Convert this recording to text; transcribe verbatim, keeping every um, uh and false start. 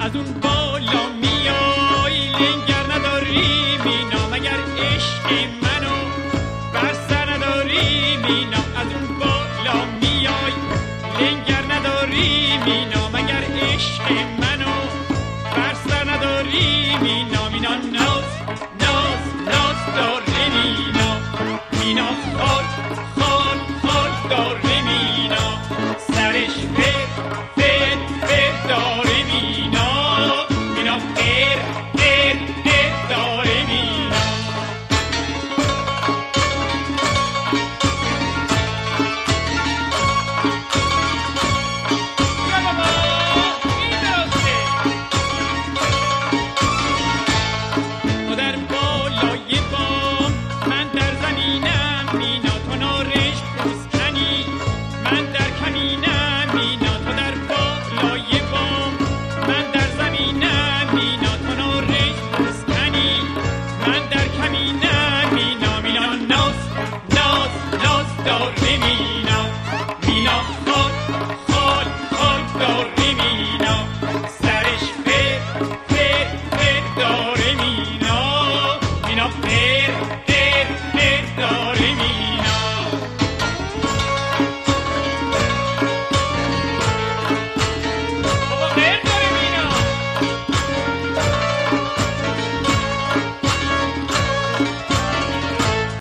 از اون بالا میای لنگر نداری مینا مگر عشق منو بر سر نداری مینا از اون بالا میای لنگر نداری مینا مگر عشق منو بر سر نداری مینا مینا ناز ناز ناز داره مینا مینا خال خال خال داره مینا سرش پر پر پر داره مینا مینا پر پر پر داره مینا تو در بالای بام من در زمینم مینا تو نارنج پوستنی من در کمینم مینا تو در بالای بام من در زمینم مینا تو نارنج پوستنی من در کمینم مینا مینا ناز ناز ناز داره مینا مینا